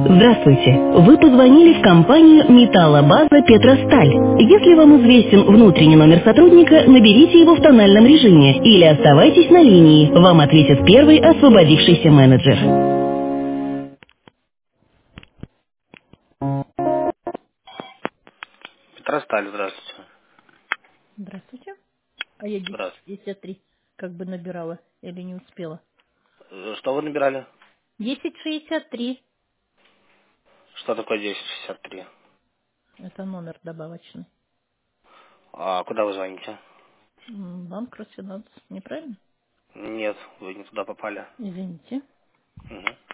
Здравствуйте. Вы позвонили в компанию «Металлобаза Петросталь». Если вам известен внутренний номер сотрудника, наберите его в тональном режиме или оставайтесь на линии. Вам ответит первый освободившийся менеджер. Петросталь, здравствуйте. Здравствуйте. А я Здравствуйте. 1063 как бы набирала или не успела? Что вы набирали? 1063. Что такое 1063? Это номер добавочный. А куда вы звоните? Банк Росфинанс. Неправильно? Нет, вы не туда попали. Извините. Мгм.